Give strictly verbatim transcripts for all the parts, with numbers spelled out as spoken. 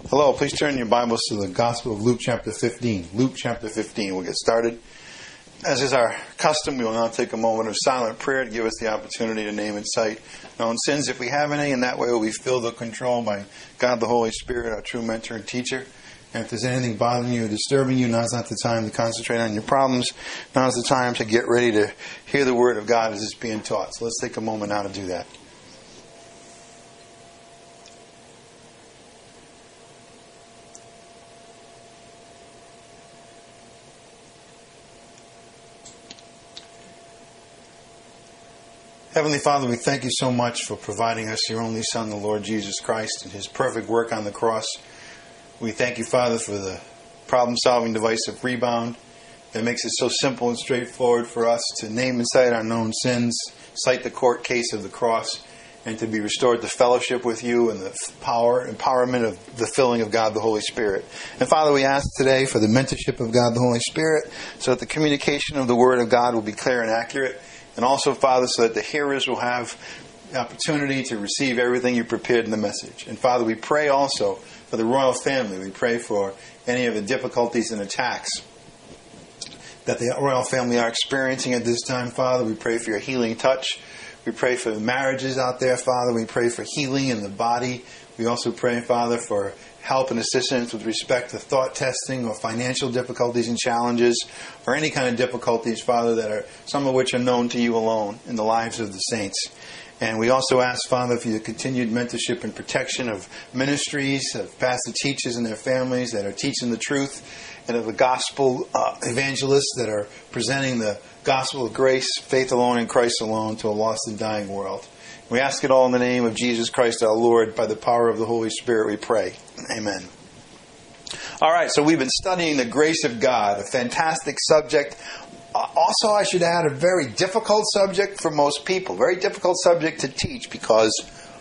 Hello, please turn your Bibles to the Gospel of Luke chapter fifteen. Luke chapter fifteen. We'll get started. As is our custom, we will now take a moment of silent prayer to give us the opportunity to name and cite known sins if we have any, and that way we'll be filled with control by God the Holy Spirit, our true mentor and teacher. And if there's anything bothering you or disturbing you, now's not the time to concentrate on your problems. Now's the time to get ready to hear the Word of God as it's being taught. So let's take a moment now to do that. Heavenly Father, we thank you so much for providing us your only Son, the Lord Jesus Christ, and His perfect work on the cross. We thank you, Father, for the problem-solving device of Rebound that makes it so simple and straightforward for us to name and cite our known sins, cite the court case of the cross, and to be restored to fellowship with you and the power, empowerment of the filling of God the Holy Spirit. And Father, we ask today for the mentorship of God the Holy Spirit so that the communication of the Word of God will be clear and accurate. And also, Father, so that the hearers will have the opportunity to receive everything you prepared in the message. And Father, we pray also for the royal family. We pray for any of the difficulties and attacks that the royal family are experiencing at this time, Father. We pray for your healing touch. We pray for the marriages out there, Father. We pray for healing in the body. We also pray, Father, for help and assistance with respect to thought testing or financial difficulties and challenges or any kind of difficulties, Father, that are some of which are known to you alone in the lives of the saints. And we also ask, Father, for your continued mentorship and protection of ministries, of pastor teachers and their families that are teaching the truth, and of the gospel uh, evangelists that are presenting the gospel of grace, faith alone in Christ alone to a lost and dying world. We ask it all in the name of Jesus Christ our Lord. By the power of the Holy Spirit we pray. Amen. All right, so we've been studying the grace of God, a fantastic subject. Uh, also, I should add, a very difficult subject for most people. Very difficult subject to teach because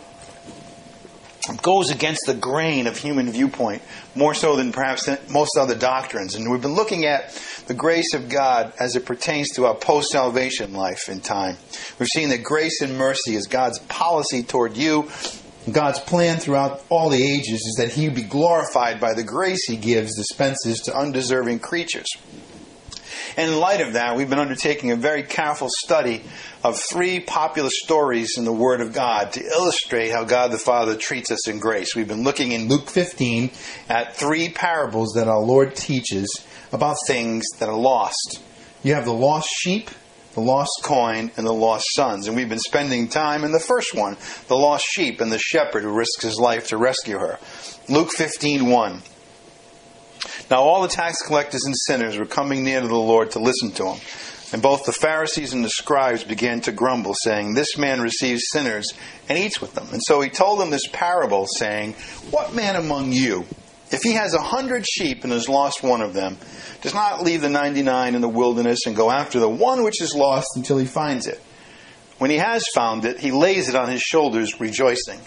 it goes against the grain of human viewpoint, more so than perhaps most other doctrines. And we've been looking at the grace of God as it pertains to our post-salvation life in time. We've seen that grace and mercy is God's policy toward you. God's plan throughout all the ages is that He be glorified by the grace He gives, dispenses to undeserving creatures. And in light of that, we've been undertaking a very careful study of three popular stories in the Word of God to illustrate how God the Father treats us in grace. We've been looking in Luke fifteen at three parables that our Lord teaches about things that are lost. You have the lost sheep, the lost coin, and the lost sons. And we've been spending time in the first one, the lost sheep and the shepherd who risks his life to rescue her. Luke fifteen one. Now all the tax collectors and sinners were coming near to the Lord to listen to him. And both the Pharisees and the scribes began to grumble, saying, "This man receives sinners and eats with them." And so he told them this parable, saying, "What man among you, if he has a hundred sheep and has lost one of them, does not leave the ninety-nine in the wilderness and go after the one which is lost until he finds it? When he has found it, he lays it on his shoulders, rejoicing."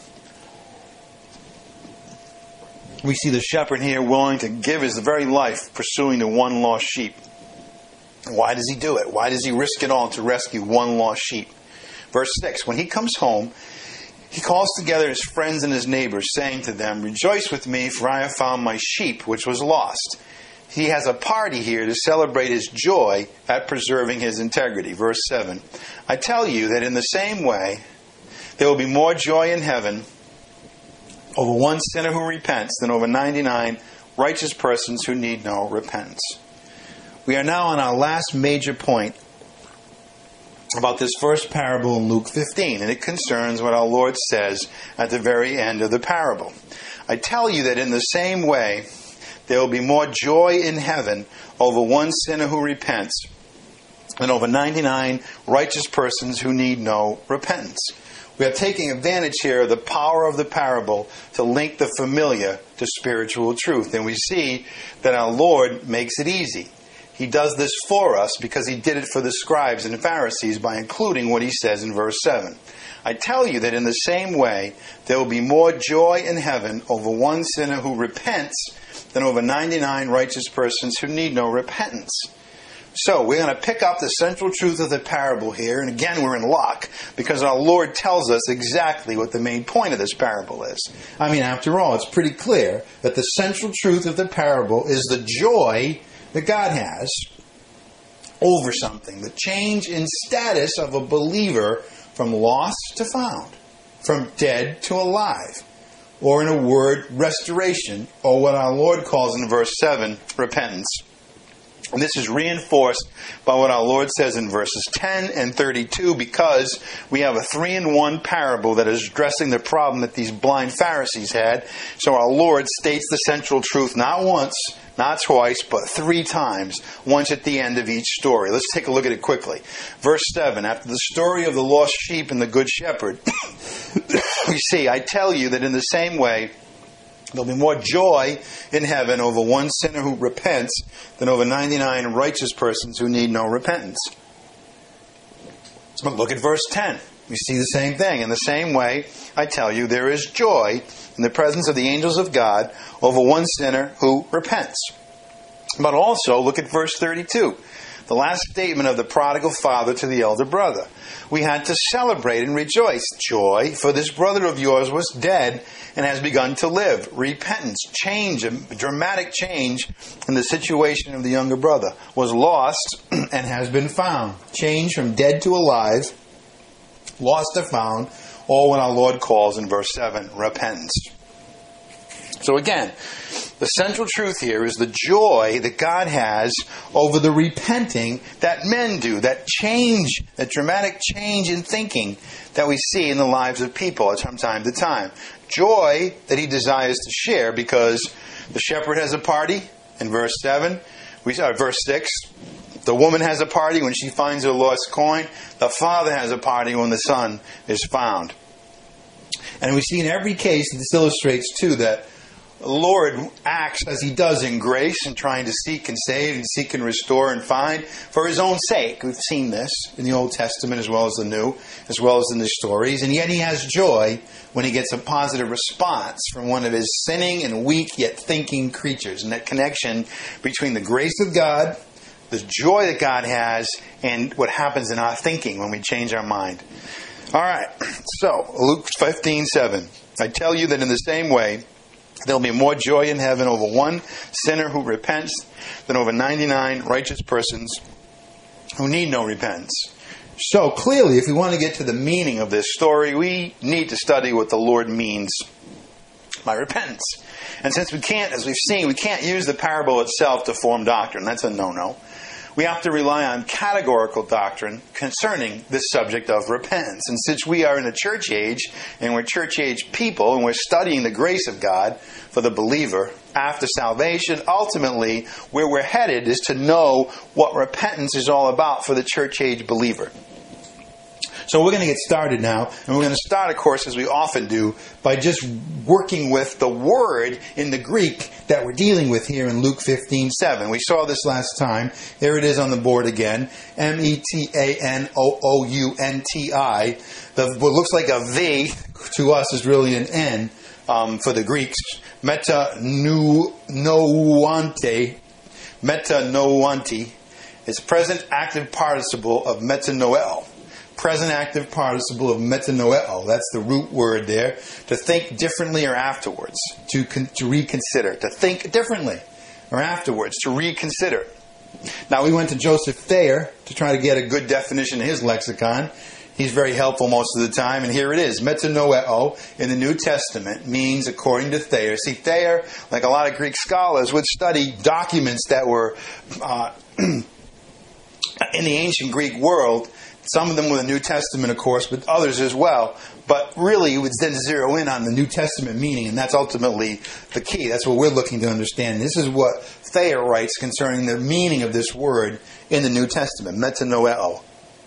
We see the shepherd here willing to give his very life pursuing the one lost sheep. Why does he do it? Why does he risk it all to rescue one lost sheep? Verse six, when he comes home, he calls together his friends and his neighbors, saying to them, "Rejoice with me, for I have found my sheep which was lost." He has a party here to celebrate his joy at preserving his integrity. Verse seven, I tell you that in the same way, there will be more joy in heaven over one sinner who repents than over ninety-nine righteous persons who need no repentance. We are now on our last major point about this first parable in Luke fifteen, and it concerns what our Lord says at the very end of the parable. I tell you that in the same way, there will be more joy in heaven over one sinner who repents than over ninety-nine righteous persons who need no repentance. We are taking advantage here of the power of the parable to link the familiar to spiritual truth. And we see that our Lord makes it easy. He does this for us because He did it for the scribes and Pharisees by including what He says in verse seven. I tell you that in the same way, there will be more joy in heaven over one sinner who repents than over ninety-nine righteous persons who need no repentance. So we're going to pick up the central truth of the parable here, and again we're in luck, because our Lord tells us exactly what the main point of this parable is. I mean, after all, it's pretty clear that the central truth of the parable is the joy that God has over something, the change in status of a believer from lost to found, from dead to alive, or in a word, restoration, or what our Lord calls in verse seven, repentance. And this is reinforced by what our Lord says in verses ten and thirty-two, because we have a three-in-one parable that is addressing the problem that these blind Pharisees had. So our Lord states the central truth not once, not twice, but three times, once at the end of each story. Let's take a look at it quickly. Verse seven, after the story of the lost sheep and the good shepherd, we see, I tell you that in the same way, there'll be more joy in heaven over one sinner who repents than over ninety-nine righteous persons who need no repentance. But look at verse ten. We see the same thing. In the same way, I tell you, there is joy in the presence of the angels of God over one sinner who repents. But also, look at verse thirty-two. The last statement of the prodigal father to the elder brother. We had to celebrate and rejoice. Joy, for this brother of yours was dead and has begun to live. Repentance, change, a dramatic change in the situation of the younger brother. Was lost and has been found. Change from dead to alive, lost to found, all what our Lord calls in verse seven, repentance. So again, the central truth here is the joy that God has over the repenting that men do, that change, that dramatic change in thinking that we see in the lives of people from time to time. Joy that he desires to share, because the shepherd has a party in verse seven, we saw verse six. The woman has a party when she finds her lost coin. The father has a party when the son is found. And we see in every case, this illustrates too that the Lord acts as he does in grace in trying to seek and save and seek and restore and find for his own sake. We've seen this in the Old Testament as well as the New, as well as in the stories. And yet he has joy when he gets a positive response from one of his sinning and weak yet thinking creatures. And that connection between the grace of God, the joy that God has, and what happens in our thinking when we change our mind. All right, so Luke fifteen seven. I tell you that in the same way, there'll be more joy in heaven over one sinner who repents than over ninety-nine righteous persons who need no repentance. So clearly, if we want to get to the meaning of this story, we need to study what the Lord means by repentance. And since we can't, as we've seen, we can't use the parable itself to form doctrine. That's a no-no. We have to rely on categorical doctrine concerning this subject of repentance. And since we are in a church age, and we're church age people, and we're studying the grace of God for the believer after salvation, ultimately, where we're headed is to know what repentance is all about for the church age believer. So we're going to get started now, and we're going to start, of course, as we often do, by just working with the word in the Greek that we're dealing with here in Luke fifteen seven. We saw this last time. Here it is on the board again. M E T A N O O U N T I. The, what looks like a V to us is really an N um, for the Greeks. Meta nu, nouante. Meta nouante is present active participle of metanoel. Present active participle of metanoeo. That's the root word there. To think differently or afterwards. To, con- to reconsider. To think differently or afterwards. To reconsider. Now, we went to Joseph Thayer to try to get a good definition in his lexicon. He's very helpful most of the time. And here it is. Metanoeo in the New Testament means, according to Thayer. See, Thayer, like a lot of Greek scholars, would study documents that were uh, in the ancient Greek world. Some of them were the New Testament, of course, but others as well. But really, it would then zero in on the New Testament meaning, and that's ultimately the key. That's what we're looking to understand. This is what Thayer writes concerning the meaning of this word in the New Testament, metanoeo.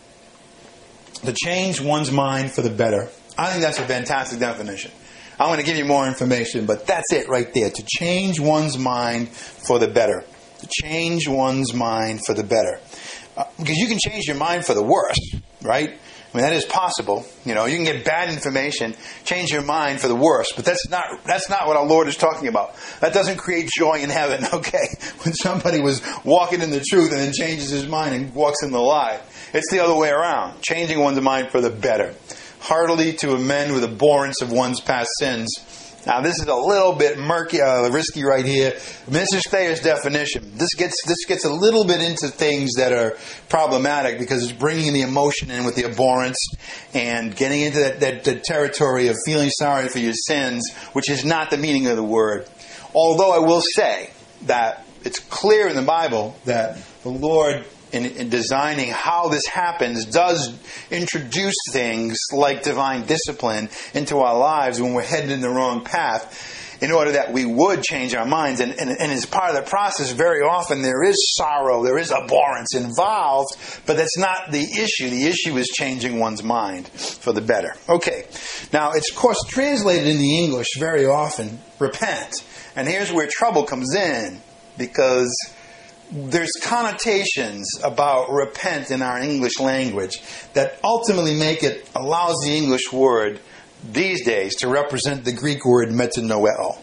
To change one's mind for the better. I think that's a fantastic definition. I'm going to give you more information, but that's it right there. To change one's mind for the better. To change one's mind for the better. Uh, because you can change your mind for the worse, right? I mean, that is possible. You know, you can get bad information, change your mind for the worse, but that's not that's not what our Lord is talking about. That doesn't create joy in heaven, okay? When somebody was walking in the truth and then changes his mind and walks in the lie. It's the other way around, changing one's mind for the better. Heartily to amend with abhorrence of one's past sins. Now, this is a little bit murky, uh, risky right here. Mister Thayer's definition. This gets this gets a little bit into things that are problematic because it's bringing the emotion in with the abhorrence and getting into that, that, that territory of feeling sorry for your sins, which is not the meaning of the word. Although I will say that it's clear in the Bible that the Lord, in, in designing how this happens, does introduce things like divine discipline into our lives when we're headed in the wrong path in order that we would change our minds. And, and, and as part of the process, very often there is sorrow, there is abhorrence involved, but that's not the issue. The issue is changing one's mind for the better. Okay. Now, it's of course translated in the English very often, repent. And here's where trouble comes in, because there's connotations about repent in our English language that ultimately make it, allows the English word these days to represent the Greek word metanoeo.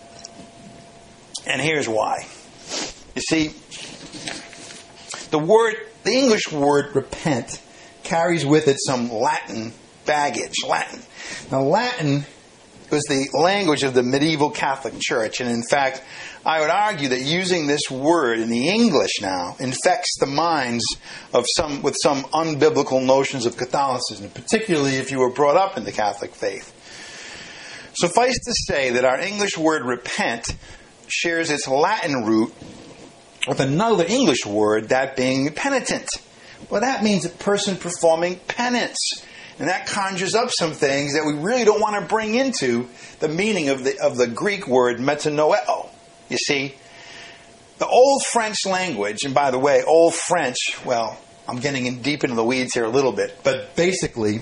And here's why. You see, the word, the English word repent carries with it some Latin baggage. Latin. Now, Latin was the language of the medieval Catholic Church, and in fact, I would argue that using this word in the English now infects the minds of some with some unbiblical notions of Catholicism, particularly if you were brought up in the Catholic faith. Suffice to say that our English word repent shares its Latin root with another English word, that being penitent. Well, that means a person performing penance. And that conjures up some things that we really don't want to bring into the meaning of the of the Greek word metanoeo. You see, the Old French language, and by the way, Old French, well, I'm getting in deep into the weeds here a little bit, but basically,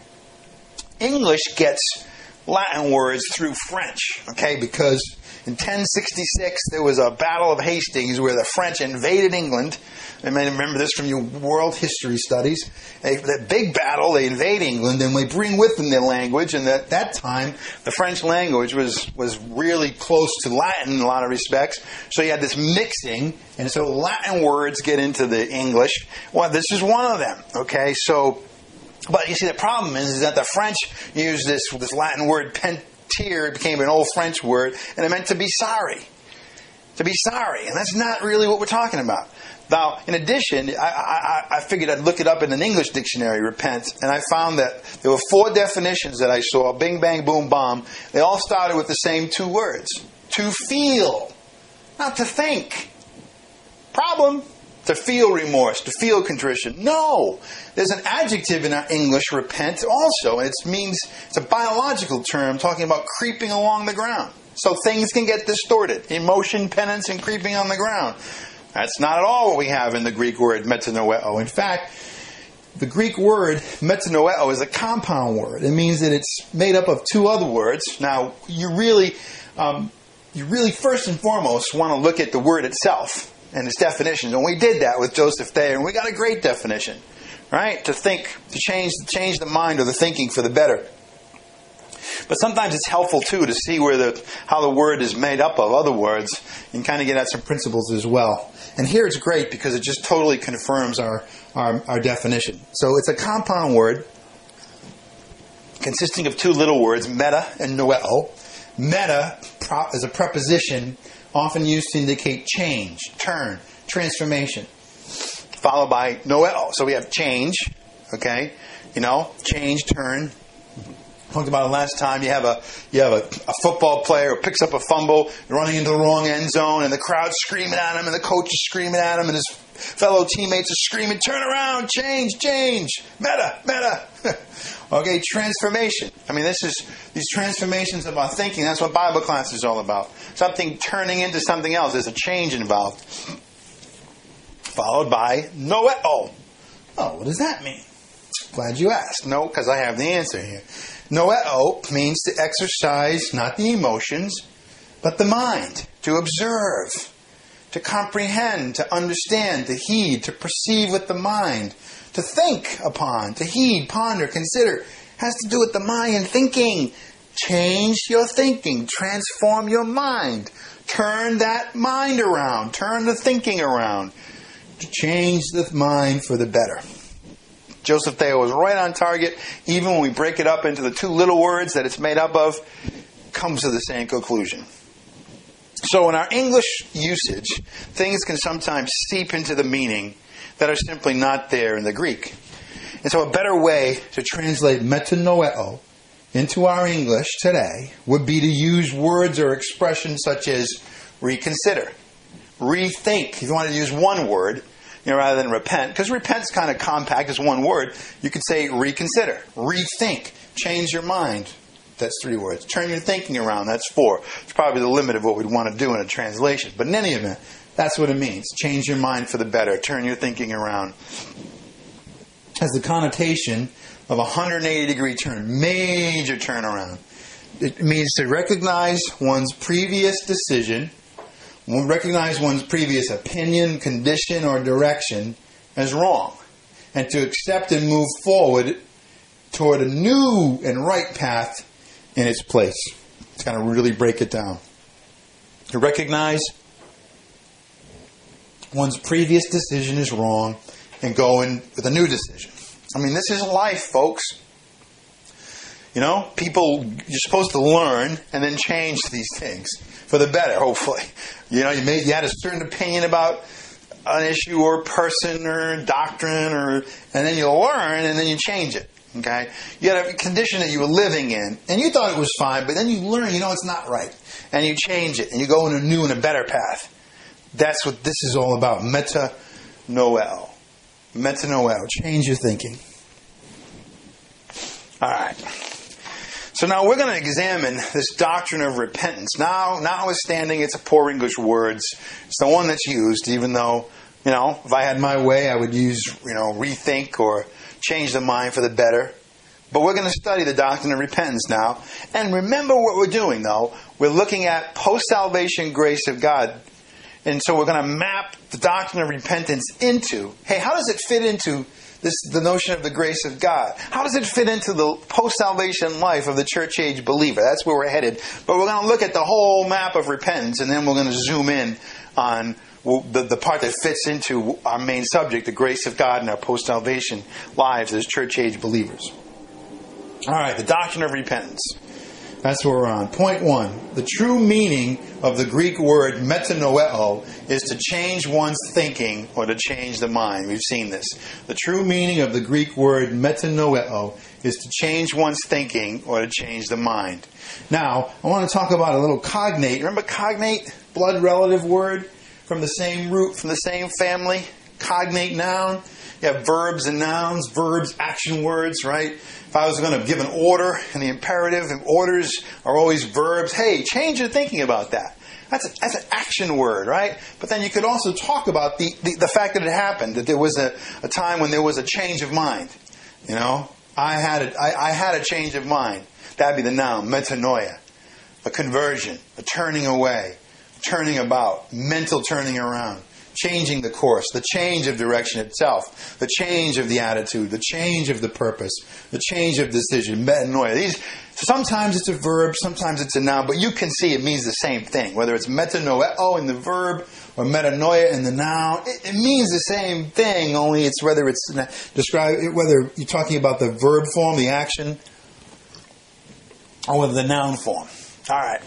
English gets Latin words through French, okay? Because in ten sixty-six, there was a Battle of Hastings where the French invaded England. You may remember this from your world history studies. They, that big battle, they invade England, and they bring with them their language. And at that time, the French language was, was really close to Latin in a lot of respects. So you had this mixing, and so Latin words get into the English. Well, this is one of them, okay? So, but you see, the problem is, is that the French used this, this Latin word pentir, it became an Old French word, and it meant to be sorry. To be sorry. And that's not really what we're talking about. Now, in addition, I, I, I figured I'd look it up in an English dictionary, repent, and I found that there were four definitions that I saw, bing, bang, boom, bomb. They all started with the same two words. To feel, not to think. Problem, to feel remorse, to feel contrition. No! There's an adjective in our English, repent, also, and it means, it's a biological term talking about creeping along the ground. So things can get distorted. Emotion, penance, and creeping on the ground. That's not at all what we have in the Greek word metanoeo. In fact, the Greek word metanoeo is a compound word. It means that it's made up of two other words. Now, you really, um, you really first and foremost want to look at the word itself and its definitions. And we did that with Joseph Thayer, and we got a great definition, right? To think, to change, to change the mind or the thinking for the better. But sometimes it's helpful, too, to see where the how the word is made up of other words and kind of get at some principles as well. And here it's great because it just totally confirms our, our, our definition. So it's a compound word consisting of two little words, meta and noeo. Meta is a preposition often used to indicate change, turn, transformation, followed by noeo. So we have change, okay? You know, change, turn. Talked about it last time. You have a you have a, a football player who picks up a fumble, running into the wrong end zone, and the crowd's screaming at him, and the coach is screaming at him, and his fellow teammates are screaming, "Turn around! Change! Change! Meta! Meta!" Okay, transformation. I mean, this is these transformations of our thinking. That's what Bible class is all about. Something turning into something else. There's a change involved. Followed by noeo. Oh, what does that mean? Glad you asked. No, because I have the answer here. Noeo means to exercise not the emotions, but the mind, to observe, to comprehend, to understand, to heed, to perceive with the mind, to think upon, to heed, ponder, consider. Has to do with the mind and thinking. Change your thinking. Transform your mind. Turn that mind around. Turn the thinking around. To change the mind for the better. Joseph Thayer was right on target. Even when we break it up into the two little words that it's made up of, comes to the same conclusion. So in our English usage, things can sometimes seep into the meaning that are simply not there in the Greek. And so a better way to translate metanoeo into our English today would be to use words or expressions such as reconsider, rethink. If you want to use one word, you know, rather than repent, because repent's kind of compact as one word, you could say reconsider, rethink, change your mind. That's three words. Turn your thinking around. That's four. It's probably the limit of what we'd want to do in a translation. But in any event, that's what it means. Change your mind for the better. Turn your thinking around. It has the connotation of a one hundred eighty degree turn. Major turnaround. It means to recognize one's previous decision, recognize one's previous opinion, condition, or direction as wrong, and to accept and move forward toward a new and right path in its place. It's going to really break it down. To recognize one's previous decision is wrong and go in with a new decision. I mean, this is life, folks. You know, people, you're supposed to learn and then change these things for the better, hopefully. You know, you, may, you had a certain opinion about an issue or person or doctrine, or and then you learn and then you change it. Okay? You had a condition that you were living in, and you thought it was fine, but then you learn, you know, it's not right. And you change it, and you go in a new and a better path. That's what this is all about. Metanoel. Metanoel. Change your thinking. All right. So now we're going to examine this doctrine of repentance. Now, notwithstanding it's a poor English words, it's the one that's used, even though, you know, if I had my way, I would use, you know, rethink or change the mind for the better. But we're going to study the doctrine of repentance now. And remember what we're doing, though. We're looking at post-salvation grace of God. And so we're going to map the doctrine of repentance into, hey, how does it fit into this, the notion of the grace of God? How does it fit into the post-salvation life of the church age believer? That's where we're headed. But we're going to look at the whole map of repentance, and then we're going to zoom in on the, the part that fits into our main subject, the grace of God in our post-salvation lives as church age believers. All right, the doctrine of repentance. That's where we're on. Point one. The true meaning of the Greek word metanoeo is to change one's thinking or to change the mind. We've seen this. The true meaning of the Greek word metanoeo is to change one's thinking or to change the mind. Now, I want to talk about a little cognate. Remember cognate? Blood relative word from the same root, from the same family. Cognate noun. You have verbs and nouns, verbs, action words, right? If I was going to give an order in the imperative, and orders are always verbs. Hey, change your thinking about that. That's, a, that's an action word, right? But then you could also talk about the, the, the fact that it happened, that there was a, a time when there was a change of mind. You know, I had a, I, I had a change of mind. That'd be the noun, metanoia. A conversion, a turning away, turning about, mental turning around. Changing the course, the change of direction itself, the change of the attitude, the change of the purpose, the change of decision, metanoia. These, sometimes it's a verb, sometimes it's a noun, but you can see it means the same thing. Whether it's metanoeo in the verb or metanoia in the noun, it, it means the same thing, only it's whether it's describe whether you're talking about the verb form, the action, or whether the noun form. All right.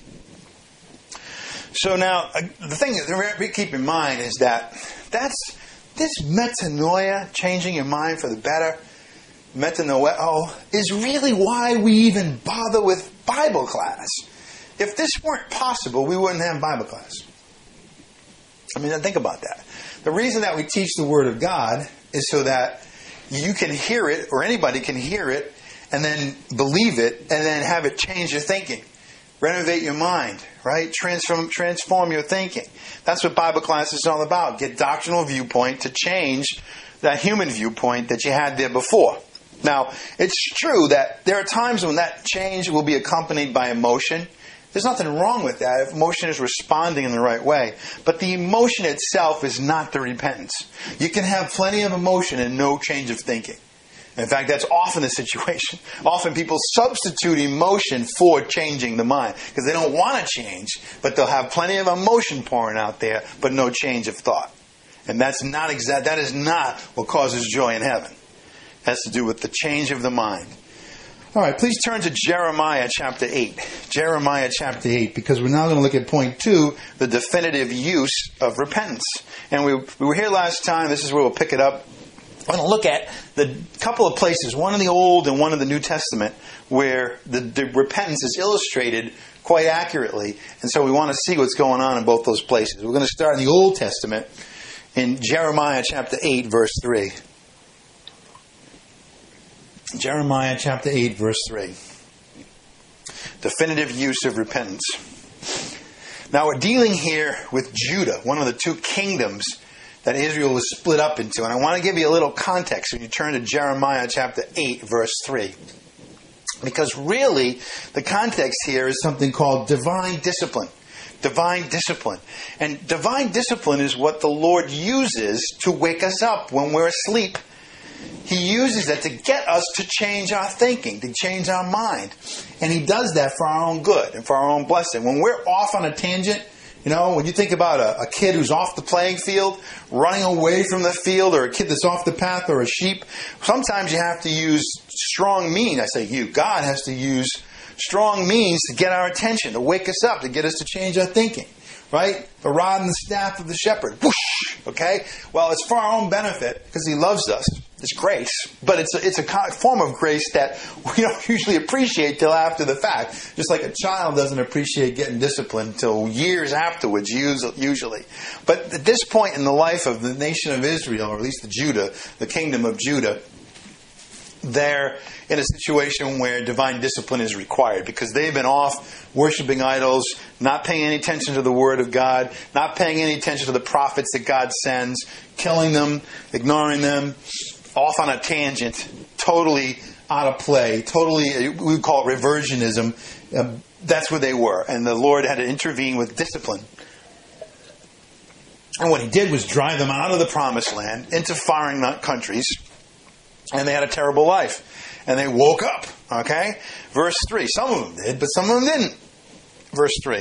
So now, the thing that we keep in mind is that that's this metanoia, changing your mind for the better, metanoeo, is really why we even bother with Bible class. If this weren't possible, we wouldn't have Bible class. I mean, think about that. The reason that we teach the Word of God is so that you can hear it, or anybody can hear it, and then believe it, and then have it change your thinking. Renovate your mind, right? Transform, transform your thinking. That's what Bible class is all about. Get doctrinal viewpoint to change that human viewpoint that you had there before. Now, it's true that there are times when that change will be accompanied by emotion There's nothing wrong with that if emotion is responding in the right way. But the emotion itself is not the repentance. You can have plenty of emotion and no change of thinking. In fact, that's often the situation. Often people substitute emotion for changing the mind because they don't want to change, but they'll have plenty of emotion pouring out there, but no change of thought. And that's not exact. That is not what causes joy in heaven. It has to do with the change of the mind. All right, please turn to Jeremiah chapter eight. Jeremiah chapter eight, because we're now going to look at point two, the definitive use of repentance. And we, we were here last time. This is where we'll pick it up. I'm going to look at the couple of places, one in the Old and one in the New Testament, where the, the repentance is illustrated quite accurately. And so we want to see what's going on in both those places. We're going to start in the Old Testament in Jeremiah chapter eight, verse three. Jeremiah chapter eight, verse three. Definitive use of repentance. Now we're dealing here with Judah, one of the two kingdoms that Israel was split up into. And I want to give you a little context when you turn to Jeremiah chapter eight, verse three. Because really, the context here is something called divine discipline. Divine discipline. And divine discipline is what the Lord uses to wake us up when we're asleep. He uses that to get us to change our thinking, to change our mind. And He does that for our own good and for our own blessing. When we're off on a tangent, you know, when you think about a, a kid who's off the playing field, running away from the field, or a kid that's off the path, or a sheep, sometimes you have to use strong means. I say you, God has to use strong means to get our attention, to wake us up, to get us to change our thinking. Right? The rod and the staff of the shepherd. Whoosh! Okay? Well, it's for our own benefit because He loves us. It's grace. But it's a, it's a form of grace that we don't usually appreciate till after the fact. Just like a child doesn't appreciate getting disciplined until years afterwards, usually. But at this point in the life of the nation of Israel, or at least the Judah, the kingdom of Judah, they're in a situation where divine discipline is required because they've been off worshiping idols, not paying any attention to the Word of God, not paying any attention to the prophets that God sends, killing them, ignoring them, off on a tangent, totally out of play, totally, we would call it reversionism. Uh, that's where they were. And the Lord had to intervene with discipline. And what He did was drive them out of the promised land into foreign countries. And they had a terrible life. And they woke up. Okay? Verse three. Some of them did, but some of them didn't. Verse three.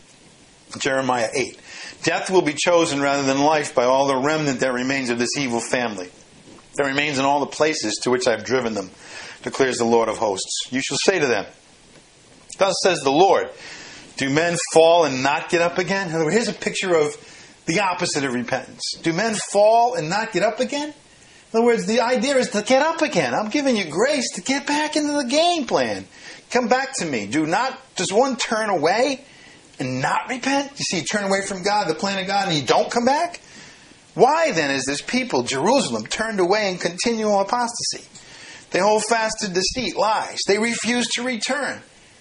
Jeremiah eight. Death will be chosen rather than life by all the remnant that remains of this evil family, that remains in all the places to which I have driven them, declares the Lord of hosts. You shall say to them, thus says the Lord, do men fall and not get up again? In other words, here's a picture of the opposite of repentance. Do men fall and not get up again? In other words, the idea is to get up again. I'm giving you grace to get back into the game plan. Come back to me. Do not, does one turn away and not repent? You see, you turn away from God, the plan of God, and you don't come back? Why then is this people, Jerusalem, turned away in continual apostasy? They hold fast to deceit, lies. They refuse to return.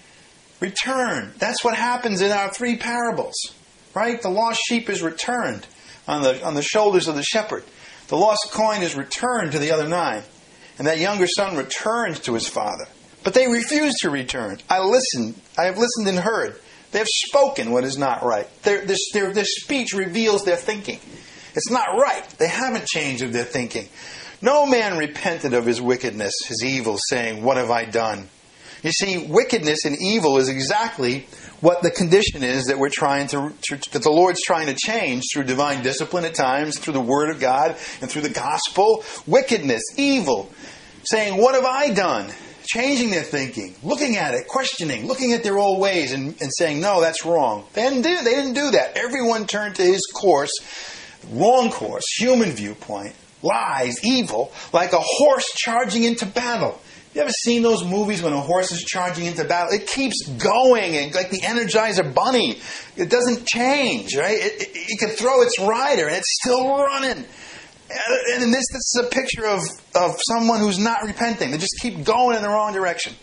Return. That's what happens in our three parables. Right? The lost sheep is returned on the, on the shoulders of the shepherd. The lost coin is returned to the other nine. And that younger son returns to his father. But they refuse to return. I listened. I have listened and heard. They have spoken what is not right. Their, their, their speech reveals their thinking. It's not right. They haven't changed of their thinking. No man repented of his wickedness, his evil, saying, what have I done? You see, wickedness and evil is exactly what the condition is that we're trying to, that the Lord's trying to change through divine discipline at times, through the Word of God, and through the gospel. Wickedness, evil, saying, what have I done? Changing their thinking, looking at it, questioning, looking at their old ways and, and saying, no, that's wrong. They didn't do, they didn't do that. Everyone turned to his course, wrong course, human viewpoint, lies, evil, like a horse charging into battle. You ever seen those movies when a horse is charging into battle? It keeps going, and like the Energizer Bunny. It doesn't change, right? It, it, it can throw its rider, and it's still running. And in this, this is a picture of, of someone who's not repenting. They just keep going in the wrong direction.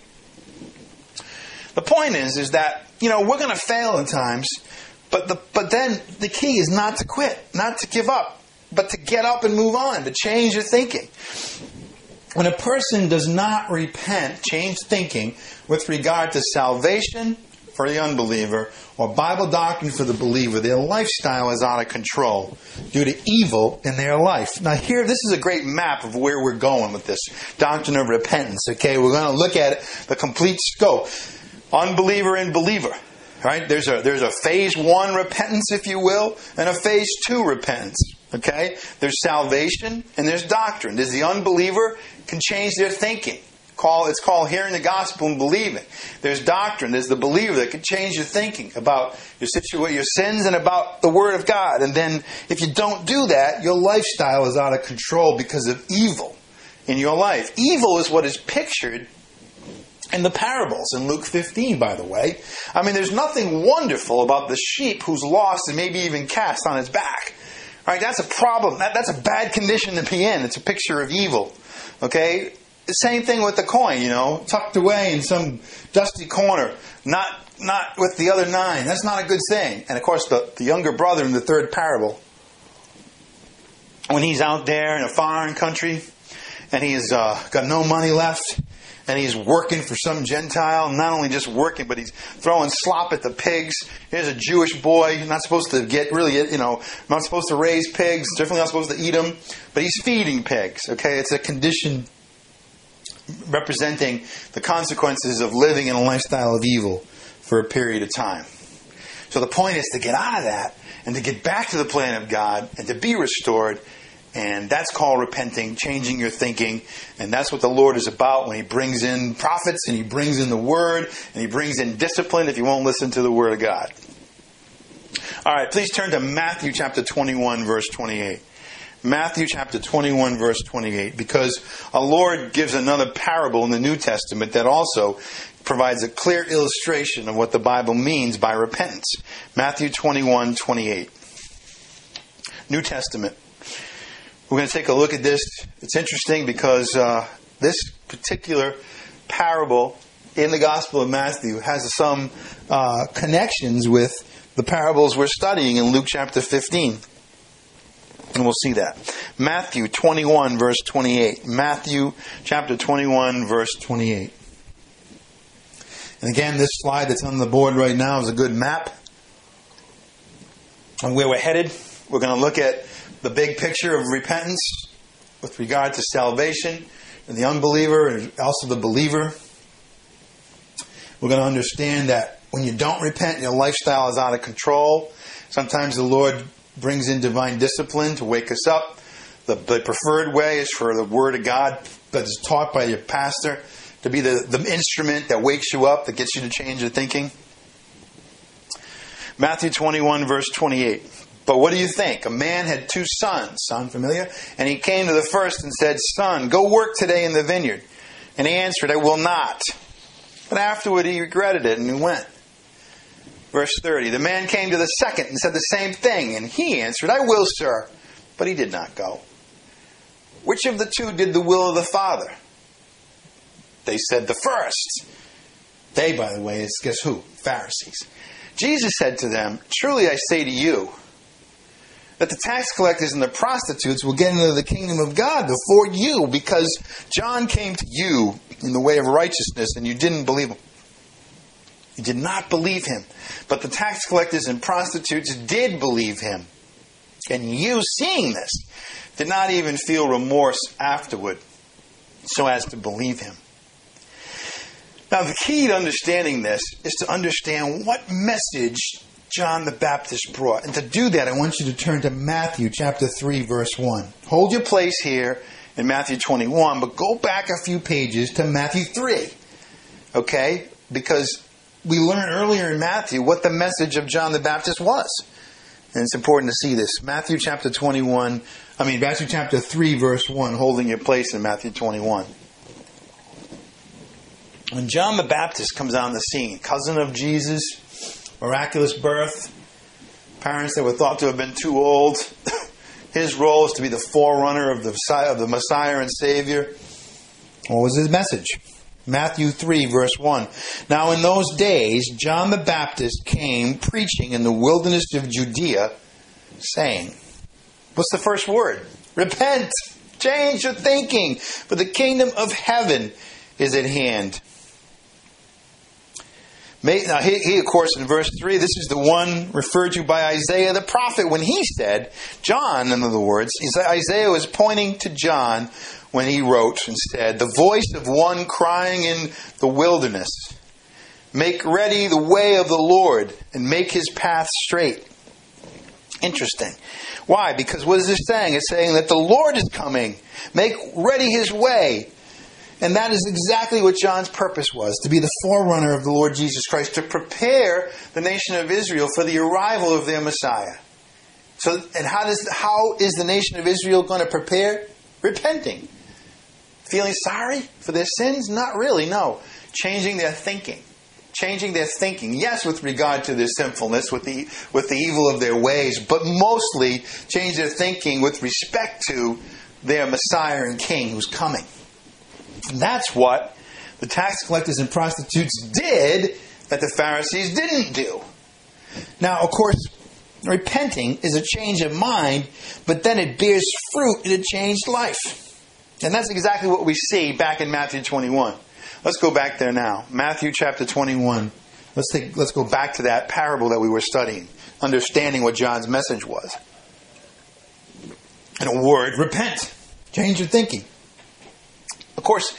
The point is, is that, you know, we're going to fail at times, but the, but then the key is not to quit, not to give up, but to get up and move on, to change your thinking. When a person does not repent, change thinking with regard to salvation for the unbeliever or Bible doctrine for the believer, their lifestyle is out of control due to evil in their life. Now here, this is a great map of where we're going with this doctrine of repentance. Okay, we're going to look at it, the complete scope. Unbeliever and believer. Right? There's a there's a phase one repentance, if you will, and a phase two repentance. Okay? There's salvation and there's doctrine. There's the unbeliever can change their thinking. Call it's called hearing the gospel and believing. There's doctrine. There's the believer that can change your thinking about your situation, your sins, and about the Word of God. And then if you don't do that, your lifestyle is out of control because of evil in your life. Evil is what is pictured in the parables in Luke fifteen, by the way. I mean, there's nothing wonderful about the sheep who's lost and maybe even cast on its back. All right, that's a problem. That, that's a bad condition to be in. It's a picture of evil. Okay? The same thing with the coin, you know, tucked away in some dusty corner, not not with the other nine. That's not a good thing. And of course, the, the younger brother in the third parable, when he's out there in a foreign country and he's uh, got no money left, and he's working for some Gentile, not only just working, but he's throwing slop at the pigs. Here's a Jewish boy, not supposed to get really, you know, not supposed to raise pigs, definitely not supposed to eat them, but he's feeding pigs, okay? It's a condition representing the consequences of living in a lifestyle of evil for a period of time. So the point is to get out of that and to get back to the plan of God and to be restored. And that's called repenting, changing your thinking. And that's what the Lord is about when He brings in prophets and He brings in the Word and He brings in discipline if you won't listen to the Word of God. All right, please turn to Matthew chapter twenty-one, verse twenty-eight. Matthew chapter twenty-one, verse twenty-eight. Because our Lord gives another parable in the New Testament that also provides a clear illustration of what the Bible means by repentance. Matthew twenty-one, twenty-eight. New Testament. We're going to take a look at this. It's interesting because uh, this particular parable in the Gospel of Matthew has some uh, connections with the parables we're studying in Luke chapter fifteen. And we'll see that. Matthew twenty-one, verse twenty-eight. Matthew chapter twenty-one, verse twenty-eight. And again, this slide that's on the board right now is a good map on where we're headed. We're going to look at the big picture of repentance with regard to salvation and the unbeliever and also the believer. We're going to understand that when you don't repent, your lifestyle is out of control. Sometimes the Lord brings in divine discipline to wake us up. The, the preferred way is for the Word of God that is taught by your pastor to be the, the instrument that wakes you up, that gets you to change your thinking. Matthew twenty-one, verse twenty-eight. But what do you think? A man had two sons. Sound familiar? And he came to the first and said, Son, go work today in the vineyard. And he answered, I will not. But afterward he regretted it and he went. Verse thirty. The man came to the second and said the same thing. And he answered, I will, sir. But he did not go. Which of the two did the will of the Father? They said the first. They, by the way, is guess who? Pharisees. Jesus said to them, Truly I say to you, that the tax collectors and the prostitutes will get into the kingdom of God before you, because John came to you in the way of righteousness and you didn't believe him. You did not believe him. But the tax collectors and prostitutes did believe him. And you, seeing this, did not even feel remorse afterward so as to believe him. Now, the key to understanding this is to understand what message John the Baptist brought. And to do that, I want you to turn to Matthew chapter three, verse one. Hold your place here in Matthew twenty-one, but go back a few pages to Matthew three. Okay? Because we learned earlier in Matthew what the message of John the Baptist was. And it's important to see this. Matthew chapter twenty-one, I mean Matthew chapter three, verse one, holding your place in Matthew twenty-one. When John the Baptist comes on the scene, cousin of Jesus, miraculous birth, parents that were thought to have been too old. His role is to be the forerunner of the, of the Messiah and Savior. What was his message? Matthew three, verse one. Now in those days, John the Baptist came preaching in the wilderness of Judea, saying, what's the first word? Repent! Change your thinking, for the kingdom of heaven is at hand. Now, he, he, of course, in verse three, this is the one referred to by Isaiah the prophet when he said, John, in other words, Isaiah was pointing to John when he wrote and said, the voice of one crying in the wilderness, make ready the way of the Lord and make his path straight. Interesting. Why? Because what is this saying? It's saying that the Lord is coming. Make ready his way. And that is exactly what John's purpose was, to be the forerunner of the Lord Jesus Christ, to prepare the nation of Israel for the arrival of their Messiah. So, and how does how is the nation of Israel going to prepare? Repenting. Feeling sorry for their sins? Not really, no. Changing their thinking. Changing their thinking. Yes, with regard to their sinfulness, with the with the evil of their ways, but mostly change their thinking with respect to their Messiah and King who's coming. And that's what the tax collectors and prostitutes did that the Pharisees didn't do. Now, of course, repenting is a change of mind, but then it bears fruit in a changed life. And that's exactly what we see back in Matthew twenty-one. Let's go back there now. Matthew chapter twenty-one. Let's take, let's go back to that parable that we were studying, understanding what John's message was. In a word, repent. Change your thinking. Of course,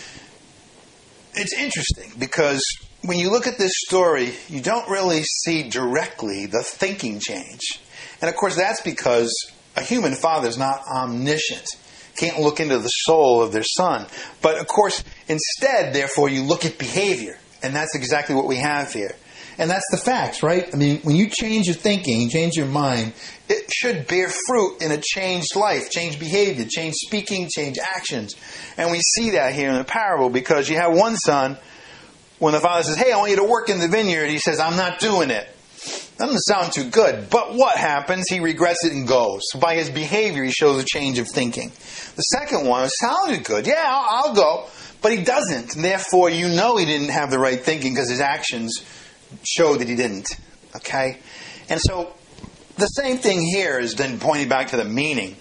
it's interesting because when you look at this story, you don't really see directly the thinking change. And of course, that's because a human father is not omniscient. Can't look into the soul of their son. But of course, instead, therefore, you look at behavior. And that's exactly what we have here. And that's the facts, right? I mean, when you change your thinking, change your mind, it should bear fruit in a changed life, change behavior, change speaking, change actions. And we see that here in the parable because you have one son, when the father says, hey, I want you to work in the vineyard, he says, I'm not doing it. Doesn't sound too good. But what happens? He regrets it and goes. By his behavior, he shows a change of thinking. The second one sounded good. Yeah, I'll, I'll go. But he doesn't. And therefore, you know he didn't have the right thinking because his actions show that he didn't. Okay? And so, the same thing here is then pointing back to the meaning,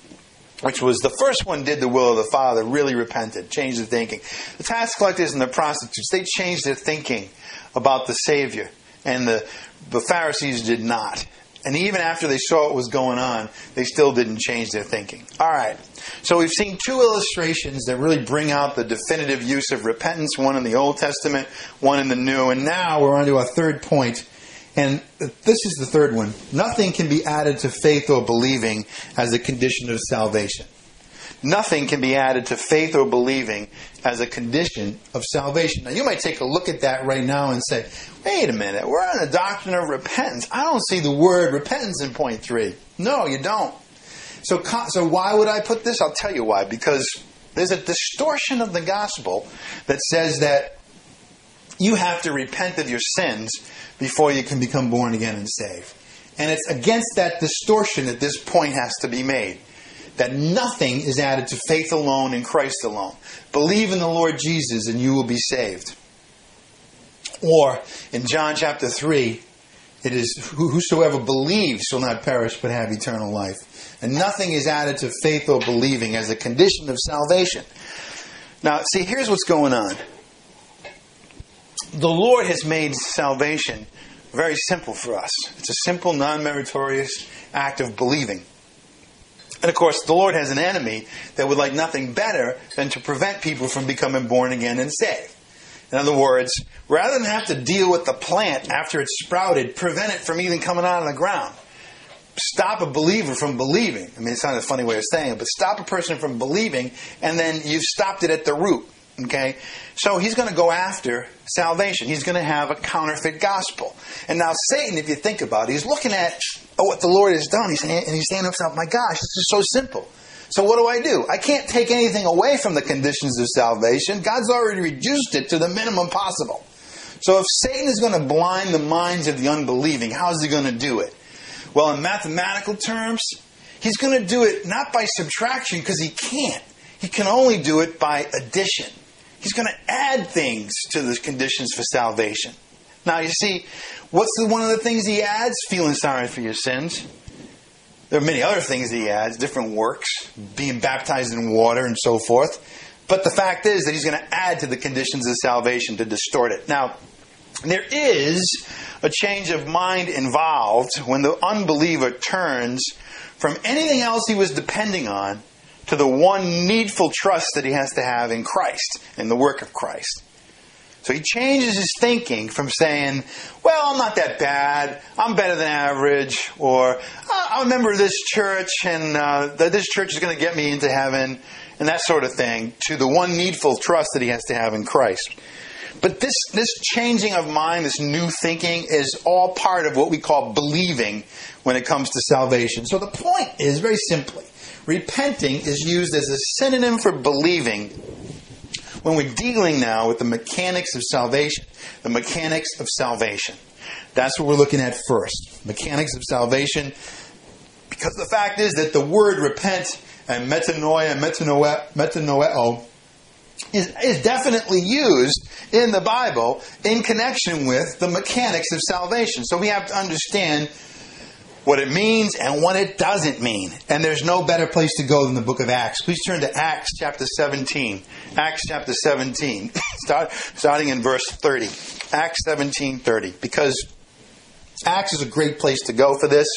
which was the first one did the will of the Father, really repented, changed their thinking. The tax collectors and the prostitutes, they changed their thinking about the Savior. And the, the Pharisees did not. And even after they saw what was going on, they still didn't change their thinking. All right. So we've seen two illustrations that really bring out the definitive use of repentance, one in the Old Testament, one in the New. And now we're on to our third point. And this is the third one. Nothing can be added to faith or believing as a condition of salvation. Nothing can be added to faith or believing as a condition of salvation. Now, you might take a look at that right now and say, wait a minute, we're on a doctrine of repentance. I don't see the word repentance in point three. No, you don't. So, so why would I put this? I'll tell you why. Because there's a distortion of the gospel that says that you have to repent of your sins before you can become born again and saved. And it's against that distortion that this point has to be made. That nothing is added to faith alone in Christ alone. Believe in the Lord Jesus and you will be saved. Or in John chapter three, it is whosoever believes shall not perish but have eternal life. And nothing is added to faith or believing as a condition of salvation. Now, see, here's what's going on. The Lord has made salvation very simple for us. It's a simple, non-meritorious act of believing. And of course, the Lord has an enemy that would like nothing better than to prevent people from becoming born again and saved. In other words, rather than have to deal with the plant after it's sprouted, prevent it from even coming out of the ground. Stop a believer from believing. I mean, it's not a funny way of saying it, but stop a person from believing, and then you've stopped it at the root. Okay? So he's going to go after salvation. He's going to have a counterfeit gospel. And now Satan, if you think about it, he's looking at what the Lord has done. He's saying, and he's saying to himself, my gosh, this is so simple. So what do I do? I can't take anything away from the conditions of salvation. God's already reduced it to the minimum possible. So if Satan is going to blind the minds of the unbelieving, how is he going to do it? Well, in mathematical terms, he's going to do it not by subtraction because he can't. He can only do it by addition. He's going to add things to the conditions for salvation. Now, you see, what's the, one of the things he adds? Feeling sorry for your sins. There are many other things he adds, different works, being baptized in water and so forth. But the fact is that he's going to add to the conditions of salvation to distort it. Now, There is a change of mind involved when the unbeliever turns from anything else he was depending on to the one needful trust that he has to have in Christ, in the work of Christ. So he changes his thinking from saying, well, I'm not that bad, I'm better than average, or I'm a member of this church and uh, this church is going to get me into heaven, and that sort of thing, to the one needful trust that he has to have in Christ. But this, this changing of mind, this new thinking, is all part of what we call believing when it comes to salvation. So the point is, very simply, repenting is used as a synonym for believing when we're dealing now with the mechanics of salvation. The mechanics of salvation. That's what we're looking at first. Mechanics of salvation. Because the fact is that the word repent and metanoia, metanoe, metanoeo, is, is definitely used in the Bible in connection with the mechanics of salvation. So we have to understand what it means and what it doesn't mean. And there's no better place to go than the book of Acts. Please turn to Acts chapter seventeen. Acts chapter seventeen, Start, starting in verse thirty. Acts seventeen thirty. Because Acts is a great place to go for this.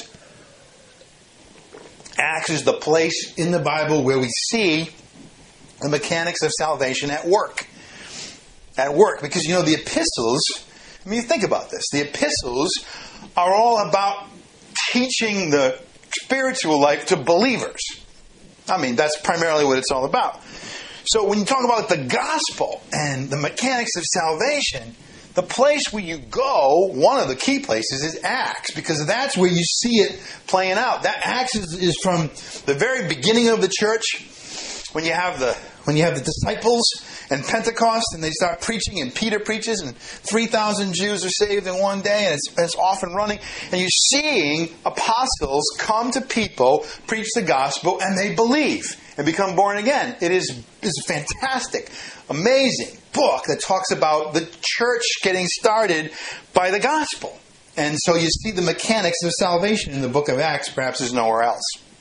Acts is the place in the Bible where we see the mechanics of salvation at work. At work. Because, you know, the epistles, I mean, think about this. The epistles are all about teaching the spiritual life to believers. I mean, that's primarily what it's all about. So when you talk about the gospel and the mechanics of salvation, the place where you go, one of the key places, is Acts, because that's where you see it playing out. That Acts is, is from the very beginning of the church, when you have the when you have the disciples and Pentecost, and they start preaching, and Peter preaches, and three thousand Jews are saved in one day, and it's, it's off and running. And you're seeing apostles come to people, preach the gospel, and they believe and become born again. It is, is a fantastic, amazing book that talks about the church getting started by the gospel. And so you see the mechanics of salvation in the book of Acts, perhaps there's nowhere else.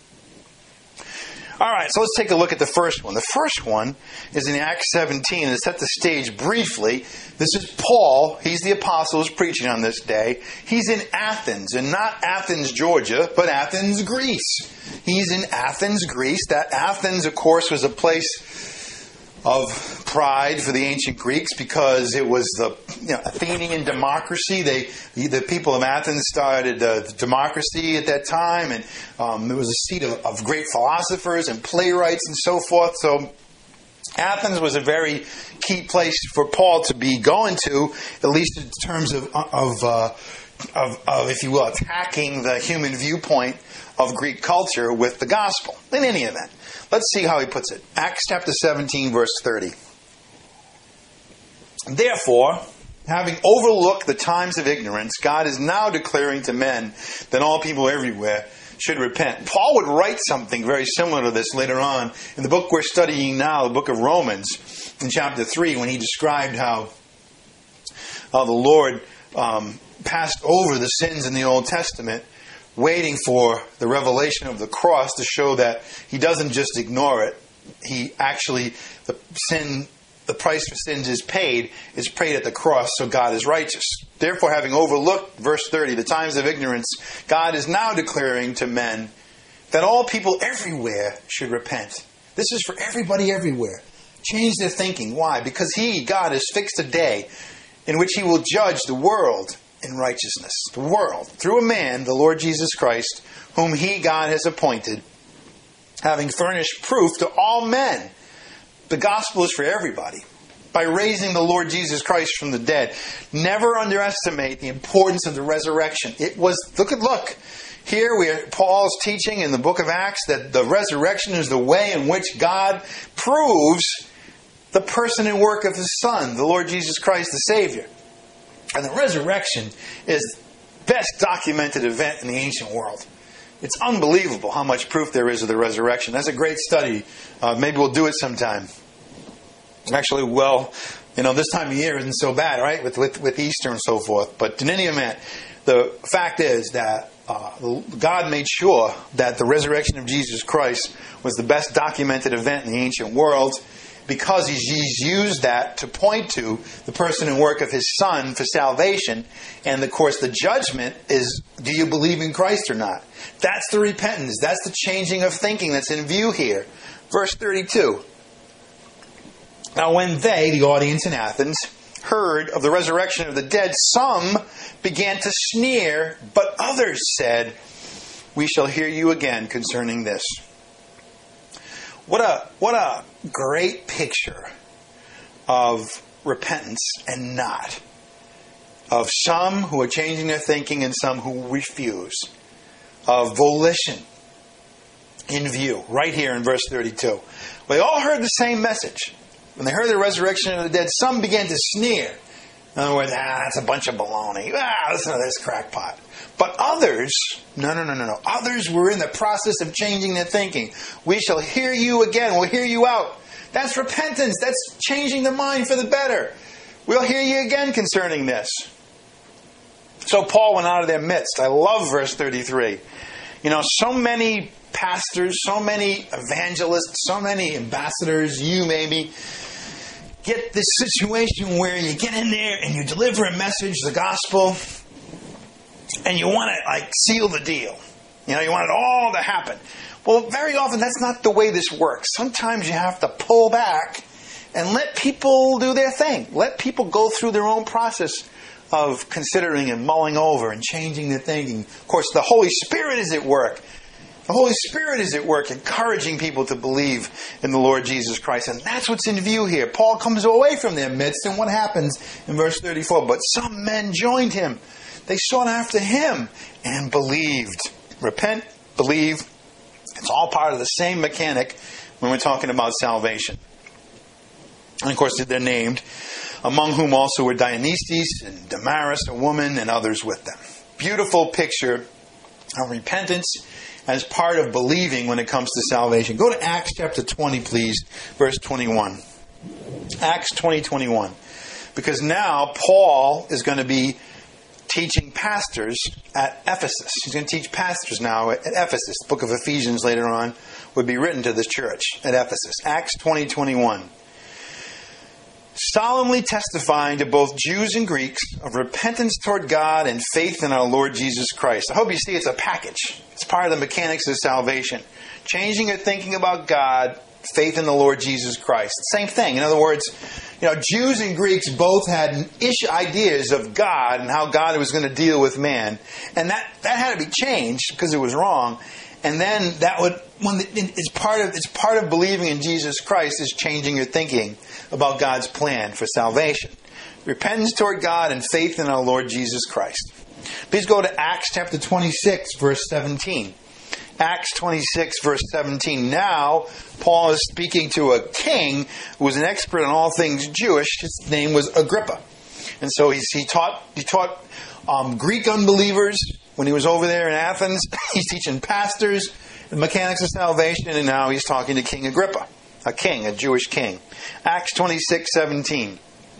All right, so let's take a look at the first one. The first one is in Acts seventeen. To set the stage briefly, this is Paul. He's the apostle who's preaching on this day. He's in Athens, and not Athens, Georgia, but Athens, Greece. He's in Athens, Greece. That Athens, of course, was a place of pride for the ancient Greeks because it was the you know, Athenian democracy. They, the people of Athens started uh, the democracy at that time, and um, it was a seat of, of great philosophers and playwrights and so forth. So Athens was a very key place for Paul to be going to, at least in terms of, of, uh, of, of if you will, attacking the human viewpoint of Greek culture with the gospel. In any event, let's see how he puts it. Acts chapter seventeen, verse thirty. Therefore, having overlooked the times of ignorance, God is now declaring to men that all people everywhere should repent. Paul would write something very similar to this later on in the book we're studying now, the book of Romans, in chapter three, when he described how, how the Lord um, passed over the sins in the Old Testament, waiting for the revelation of the cross to show that he doesn't just ignore it. He actually, the sin, the price for sins is paid, is paid at the cross, so God is righteous. Therefore, having overlooked, verse thirty, the times of ignorance, God is now declaring to men that all people everywhere should repent. This is for everybody everywhere. Change their thinking. Why? Because He, God, has fixed a day in which He will judge the world in righteousness. The world. Through a man, the Lord Jesus Christ, whom He, God, has appointed, having furnished proof to all men. The gospel is for everybody. By raising the Lord Jesus Christ from the dead. Never underestimate the importance of the resurrection. It was, look at, look. Here we are, Paul's teaching in the book of Acts that the resurrection is the way in which God proves the person and work of His Son, the Lord Jesus Christ, the Savior. And the resurrection is the best documented event in the ancient world. It's unbelievable how much proof there is of the resurrection. That's a great study. Uh, maybe we'll do it sometime. Actually, well, you know, this time of year isn't so bad, right? With with, with Easter and so forth. But in any event, the fact is that uh, God made sure that the resurrection of Jesus Christ was the best documented event in the ancient world. because he's, he's used that to point to the person and work of his Son for salvation. And of course, the judgment is, do you believe in Christ or not? That's the repentance. That's the changing of thinking that's in view here. Verse thirty-two. Now when they, the audience in Athens, heard of the resurrection of the dead, some began to sneer, but others said, we shall hear you again concerning this. What a what a great picture of repentance and not. Of some who are changing their thinking and some who refuse. Of volition in view, right here in verse thirty-two. They all heard the same message. When they heard the resurrection of the dead, some began to sneer. In other words, ah, that's a bunch of baloney. Ah, listen to this crackpot. But others, no, no, no, no, no. Others were in the process of changing their thinking. We shall hear you again. We'll hear you out. That's repentance. That's changing the mind for the better. We'll hear you again concerning this. So Paul went out of their midst. I love verse thirty-three. You know, so many pastors, so many evangelists, so many ambassadors, you maybe, get this situation where you get in there and you deliver a message, the gospel, and you want to like seal the deal. You know, you want it all to happen. Well, very often that's not the way this works. Sometimes you have to pull back and let people do their thing. Let people go through their own process of considering and mulling over and changing their thinking. Of course, the Holy Spirit is at work. The Holy Spirit is at work encouraging people to believe in the Lord Jesus Christ. And that's what's in view here. Paul comes away from their midst, and what happens in verse thirty-four? But some men joined him. They sought after him and believed. Repent, believe. It's all part of the same mechanic when we're talking about salvation. And of course, they're named, among whom also were Dionysius and Damaris, a woman, and others with them. Beautiful picture of repentance as part of believing when it comes to salvation. Go to Acts chapter twenty, please, verse twenty-one. Acts twenty, twenty-one. Because now Paul is going to be teaching pastors at Ephesus. He's going to teach pastors now at Ephesus. The book of Ephesians later on would be written to this church at Ephesus. Acts twenty, twenty-one. Solemnly testifying to both Jews and Greeks of repentance toward God and faith in our Lord Jesus Christ. I hope you see it's a package. It's part of the mechanics of salvation. Changing your thinking about God, faith in the Lord Jesus Christ. Same thing. In other words, you know, Jews and Greeks both had ish ideas of God and how God was going to deal with man. And that, that had to be changed because it was wrong. And then that would, when the, it's part of it's part of believing in Jesus Christ is changing your thinking about God's plan for salvation. Repentance toward God and faith in our Lord Jesus Christ. Please go to Acts chapter twenty-six, verse seventeen. Acts twenty-six, verse seventeen. Now, Paul is speaking to a king who was an expert in all things Jewish. His name was Agrippa. And so he's, he taught, he taught um, Greek unbelievers when he was over there in Athens. He's teaching pastors the mechanics of salvation, and now he's talking to King Agrippa, a king, a Jewish king. Acts twenty-six, seventeen.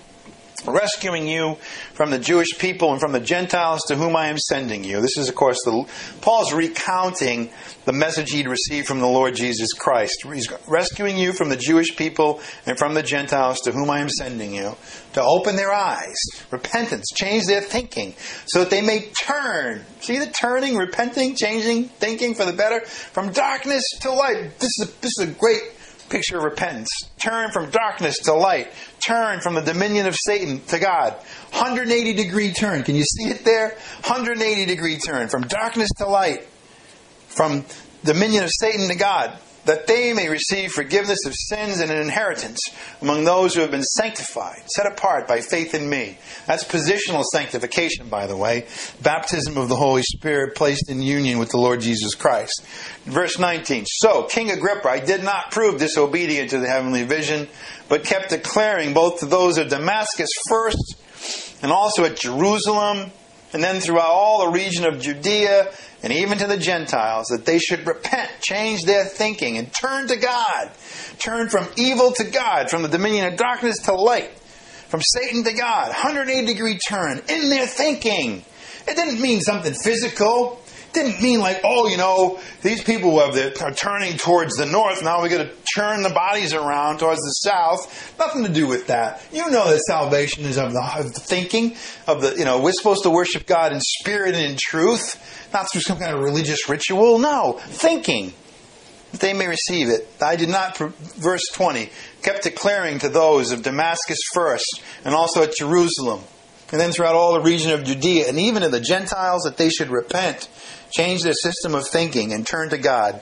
Rescuing you from the Jewish people and from the Gentiles to whom I am sending you. This is, of course, the, Paul's recounting the message he'd received from the Lord Jesus Christ. He's rescuing you from the Jewish people and from the Gentiles to whom I am sending you, to open their eyes, repentance, change their thinking, so that they may turn. See the turning, repenting, changing, thinking for the better? From darkness to light. This is a, this is a great picture of repentance. Turn from darkness to light. Turn from the dominion of Satan to God. one hundred eighty degree turn. Can you see it there? one hundred eighty degree turn. From darkness to light. From dominion of Satan to God. That they may receive forgiveness of sins and an inheritance among those who have been sanctified, set apart by faith in me. That's positional sanctification, by the way. Baptism of the Holy Spirit placed in union with the Lord Jesus Christ. Verse nineteen. So, King Agrippa, I did not prove disobedient to the heavenly vision, but kept declaring both to those of Damascus first, and also at Jerusalem, and then throughout all the region of Judea, and even to the Gentiles, that they should repent, change their thinking, and turn to God. Turn from evil to God, from the dominion of darkness to light, from Satan to God. one hundred eighty degree turn in their thinking. It didn't mean something physical. It didn't mean like, oh, you know, these people who have the, are turning towards the north, now we're going to turn the bodies around towards the south. Nothing to do with that. You know that salvation is of the, of the thinking, of the, you know, we're supposed to worship God in spirit and in truth, not through some kind of religious ritual. No, thinking that they may receive it. I did not, verse twenty, kept declaring to those of Damascus first, and also at Jerusalem, and then throughout all the region of Judea, and even to the Gentiles, that they should repent, change their system of thinking, and turn to God,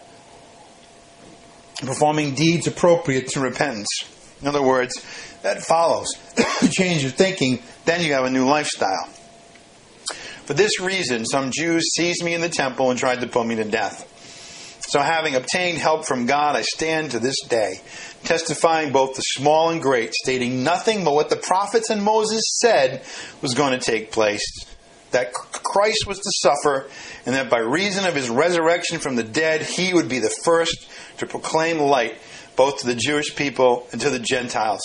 performing deeds appropriate to repentance. In other words, that follows. You change your thinking, then you have a new lifestyle. For this reason, some Jews seized me in the temple and tried to put me to death. So having obtained help from God, I stand to this day, testifying both the small and great, stating nothing but what the prophets and Moses said was going to take place, that Christ was to suffer, and that by reason of his resurrection from the dead, he would be the first to proclaim light both to the Jewish people and to the Gentiles.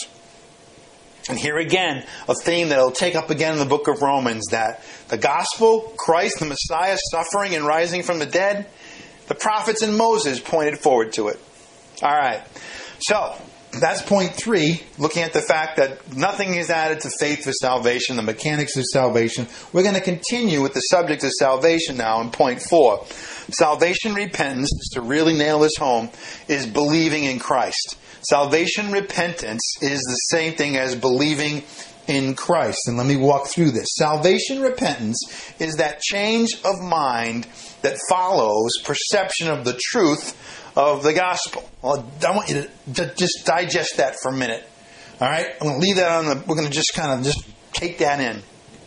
And here again, a theme that I'll take up again in the book of Romans, that the gospel, Christ, the Messiah, suffering and rising from the dead, the prophets and Moses pointed forward to it. All right. So, that's point three, looking at the fact that nothing is added to faith for salvation, the mechanics of salvation. We're going to continue with the subject of salvation now in point four. Salvation repentance, just to really nail this home, is believing in Christ. Salvation repentance is the same thing as believing in Christ. And let me walk through this. Salvation repentance is that change of mind that follows perception of the truth of the gospel. Well, I want you to just digest that for a minute. All right? I'm going to leave that on the... We're going to just kind of just take that in.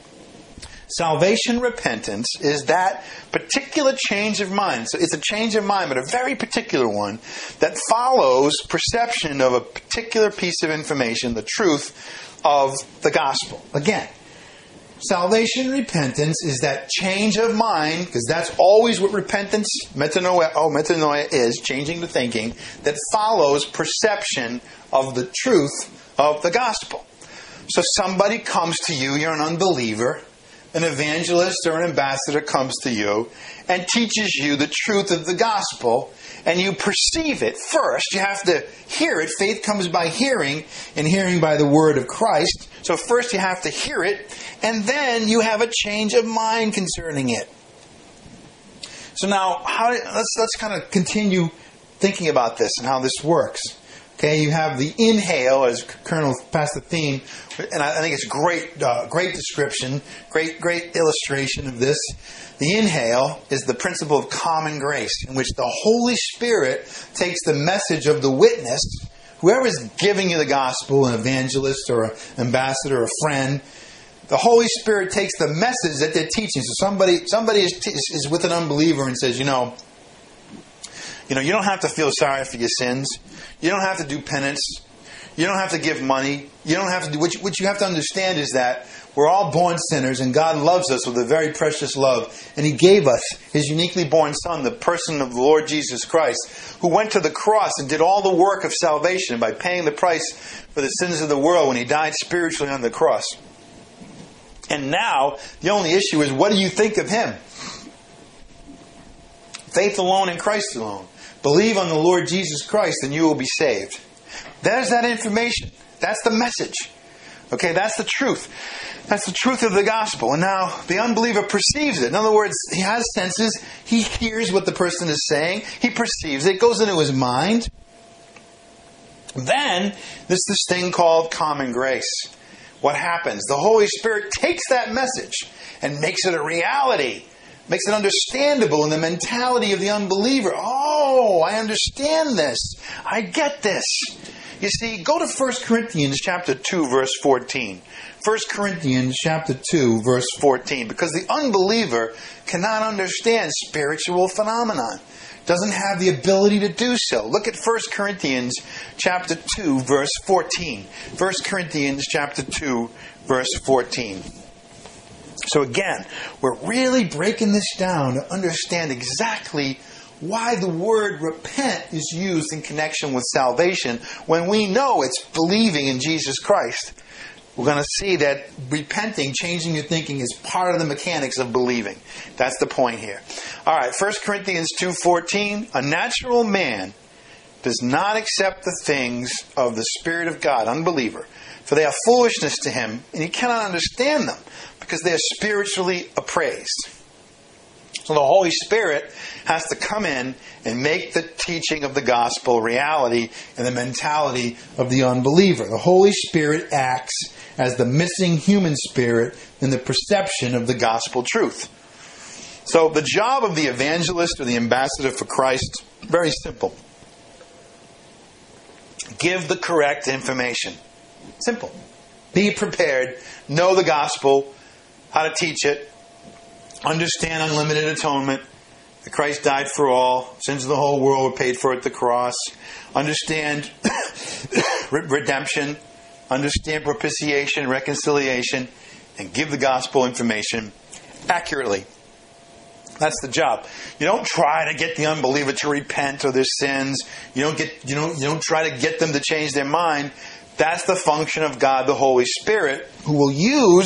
Salvation repentance is that particular change of mind. So it's a change of mind, but a very particular one that follows perception of a particular piece of information, the truth of the gospel. Again, salvation repentance is that change of mind, because that's always what repentance, metanoia, oh, metanoia is, changing the thinking, that follows perception of the truth of the gospel. So somebody comes to you, you're an unbeliever, an evangelist or an ambassador comes to you and teaches you the truth of the gospel, and you perceive it first. You have to hear it. Faith comes by hearing, and hearing by the word of Christ. So first you have to hear it, and then you have a change of mind concerning it. So now, how let's let's kind of continue thinking about this and how this works. Okay, you have the inhale, as Colonel passed the theme, and I think it's great, uh, great description, great, great illustration of this. The inhale is the principle of common grace, in which the Holy Spirit takes the message of the witness, whoever is giving you the gospel, an evangelist or an ambassador or a friend. The Holy Spirit takes the message that they're teaching. So somebody, somebody is, is with an unbeliever and says, you know, you know, you don't have to feel sorry for your sins. You don't have to do penance. You don't have to give money. You don't have to do... What you, what you have to understand is that we're all born sinners, and God loves us with a very precious love. And He gave us His uniquely born Son, the person of the Lord Jesus Christ, who went to the cross and did all the work of salvation by paying the price for the sins of the world when He died spiritually on the cross. And now, the only issue is, what do you think of Him? Faith alone in Christ alone. Believe on the Lord Jesus Christ and you will be saved. There's that information. That's the message. Okay, that's the truth. That's the truth of the gospel. And now the unbeliever perceives it. In other words, he has senses. He hears what the person is saying. He perceives it. It goes into his mind. Then, there's this thing called common grace. What happens? The Holy Spirit takes that message and makes it a reality. Makes it understandable in the mentality of the unbeliever. Oh, I understand this. I get this. You see, go to First Corinthians chapter two, verse fourteen. First Corinthians chapter two, verse fourteen. Because the unbeliever cannot understand spiritual phenomenon. Doesn't have the ability to do so. Look at First Corinthians chapter two, verse fourteen. First Corinthians chapter two, verse fourteen. So again, we're really breaking this down to understand exactly why the word repent is used in connection with salvation when we know it's believing in Jesus Christ. we're going to see that repenting, changing your thinking, is part of the mechanics of believing. That's the point here. All right, First Corinthians two fourteen, a natural man does not accept the things of the Spirit of God, unbeliever, for they are foolishness to him, and he cannot understand them, because they are spiritually appraised. So the Holy Spirit has to come in and make the teaching of the gospel reality in the mentality of the unbeliever. The Holy Spirit acts as the missing human spirit in the perception of the gospel truth. So the job of the evangelist or the ambassador for Christ, very simple. Give the correct information. Simple. Be prepared. Know the gospel. How to teach it. Understand unlimited atonement. That Christ died for all. Sins of the whole world were paid for at the cross. Understand redemption. Understand propitiation, reconciliation. And give the gospel information accurately. That's the job. You don't try to get the unbeliever to repent of their sins. You don't get you don't you don't try to get them to change their mind. That's the function of God, the Holy Spirit, who will use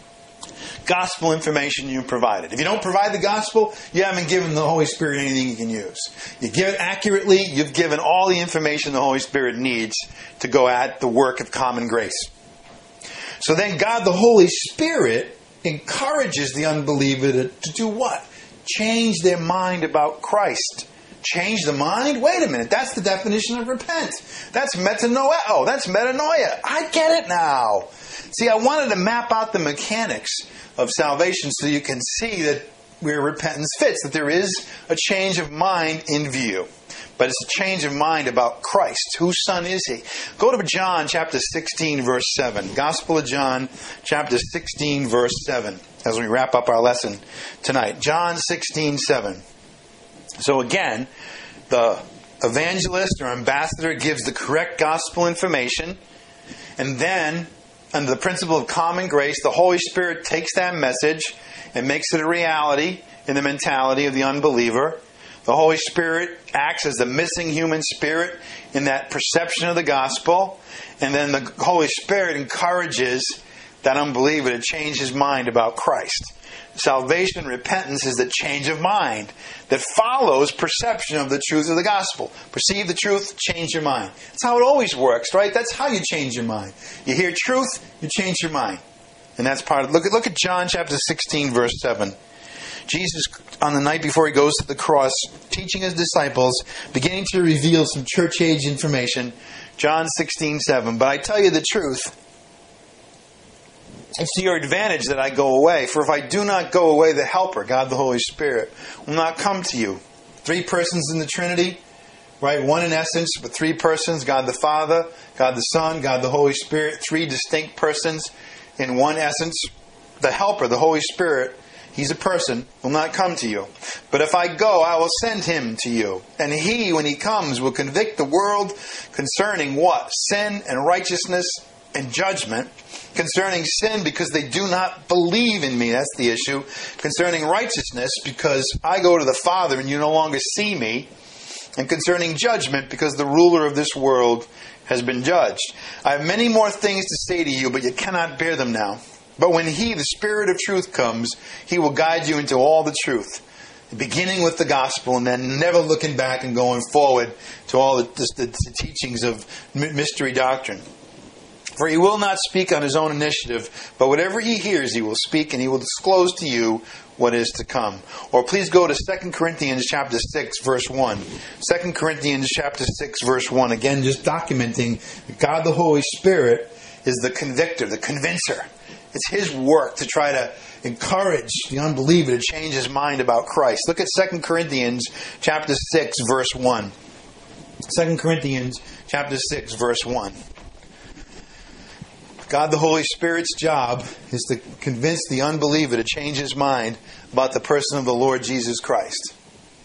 gospel information you provided. If you don't provide the gospel, you haven't given the Holy Spirit anything you can use. You give it accurately, you've given all the information the Holy Spirit needs to go at the work of common grace. So then God, the Holy Spirit, encourages the unbeliever to, to do what? Change their mind about Christ. Change the mind? Wait a minute. That's the definition of repent. That's metanoeo. That's metanoia. I get it now. See, I wanted to map out the mechanics of salvation so you can see that where repentance fits, that there is a change of mind in view. But it's a change of mind about Christ. Whose son is he? Go to John chapter sixteen, verse seven. Gospel of John chapter sixteen, verse seven. As we wrap up our lesson tonight. John sixteen, seven. So again, the evangelist or ambassador gives the correct gospel information. And then, under the principle of common grace, the Holy Spirit takes that message and makes it a reality in the mentality of the unbeliever. The Holy Spirit acts as the missing human spirit in that perception of the gospel. And then the Holy Spirit encourages that unbeliever to change his mind about Christ. Salvation, repentance, is the change of mind that follows perception of the truth of the gospel. Perceive the truth, change your mind. That's how it always works, right? That's how you change your mind. You hear truth, you change your mind. And that's part of it. Look at, look at John chapter sixteen, verse seven. Jesus, on the night before he goes to the cross, teaching his disciples, beginning to reveal some church age information. John sixteen, seven. But I tell you the truth, it's to your advantage that I go away. For if I do not go away, the Helper, God the Holy Spirit, will not come to you. Three persons in the Trinity, right? One in essence, but three persons. God the Father, God the Son, God the Holy Spirit. Three distinct persons in one essence. The Helper, the Holy Spirit, he's a person, will not come to you. But if I go, I will send him to you. And he, when he comes, will convict the world concerning what? Sin and righteousness and judgment. Concerning sin, because they do not believe in me. That's the issue. Concerning righteousness, because I go to the Father and you no longer see me. And concerning judgment, because the ruler of this world has been judged. I have many more things to say to you, but you cannot bear them now. But when he, the Spirit of truth, comes, he will guide you into all the truth. Beginning with the gospel and then never looking back and going forward to all the, the, the teachings of mystery doctrine. For he will not speak on his own initiative, but whatever he hears he will speak, and he will disclose to you what is to come. Or please go to Second Corinthians chapter six, verse one. Second Corinthians chapter six, verse one. Again, just documenting that God the Holy Spirit is the convictor, the convincer. It's his work to try to encourage the unbeliever to change his mind about Christ. Look at Second Corinthians chapter six, verse one. Second Corinthians chapter six, verse one. God the Holy Spirit's job is to convince the unbeliever to change his mind about the person of the Lord Jesus Christ.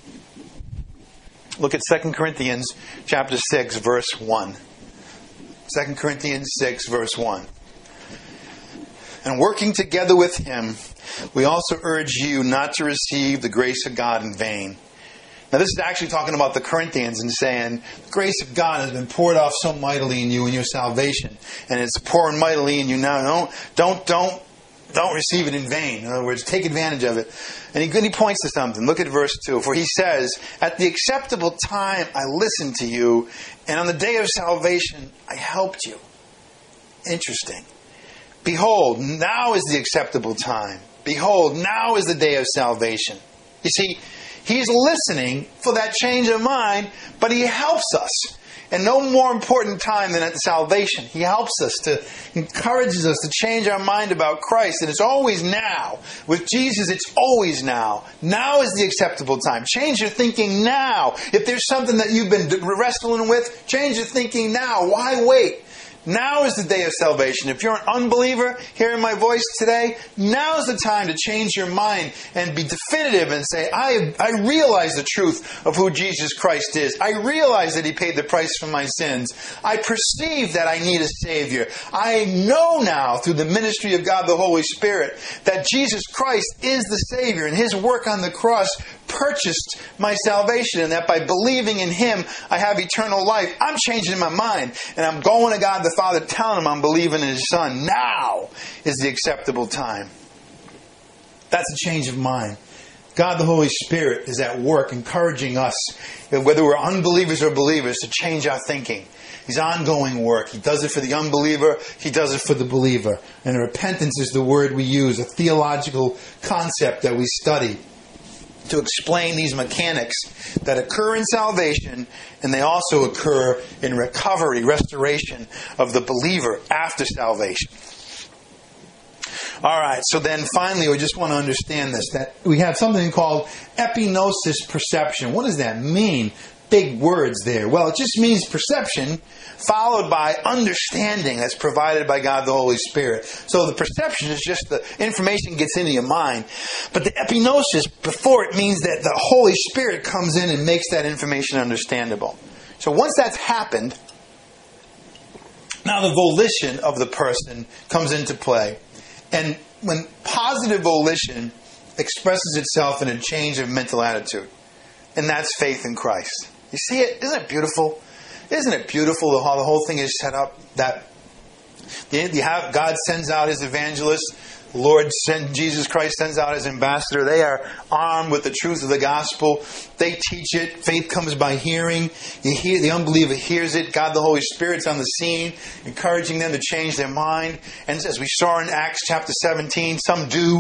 Look at Second Corinthians chapter six, verse one. Second Corinthians six, verse one. And working together with him, we also urge you not to receive the grace of God in vain. Now this is actually talking about the Corinthians and saying, the grace of God has been poured off so mightily in you in your salvation. And it's pouring mightily in you now. Don't, don't, don't, don't receive it in vain. In other words, take advantage of it. And he, he points to something. Look at verse two. For he says, at the acceptable time I listened to you, and on the day of salvation I helped you. Interesting. Behold, now is the acceptable time. Behold, now is the day of salvation. You see, he's listening for that change of mind, but he helps us. And no more important time than at the salvation. He helps us to, encourages us to change our mind about Christ. And it's always now. With Jesus, it's always now. Now is the acceptable time. Change your thinking now. If there's something that you've been wrestling with, change your thinking now. Why wait? Now is the day of salvation. If you're an unbeliever hearing my voice today, now is the time to change your mind and be definitive and say, I, I realize the truth of who Jesus Christ is. I realize that He paid the price for my sins. I perceive that I need a Savior. I know now through the ministry of God the Holy Spirit that Jesus Christ is the Savior and His work on the cross purchased my salvation, and that by believing in Him I have eternal life. I'm changing my mind and I'm going to God the Father telling Him I'm believing in His Son. Now is the acceptable time. That's a change of mind. God the Holy Spirit is at work encouraging us, whether we're unbelievers or believers, to change our thinking. He's ongoing work. He does it for the unbeliever. He does it for the believer. And repentance is the word we use, a theological concept that we study to explain these mechanics that occur in salvation, and they also occur in recovery, restoration of the believer after salvation. All right, so then finally we just want to understand this, that we have something called epignosis perception. What does that mean? Big words there. Well, it just means perception followed by understanding that's provided by God the Holy Spirit. So the perception is just the information gets into your mind. But the epignosis before it means that the Holy Spirit comes in and makes that information understandable. So once that's happened, now the volition of the person comes into play. And when positive volition expresses itself in a change of mental attitude, and that's faith in Christ. You see it? Isn't it beautiful? Isn't it beautiful how the whole thing is set up? That you have, God sends out His evangelists. The Lord send, Jesus Christ sends out His ambassador. They are armed with the truth of the gospel. They teach it. Faith comes by hearing. You hear, the unbeliever hears it. God the Holy Spirit's on the scene, encouraging them to change their mind. And as we saw in Acts chapter seventeen, some do.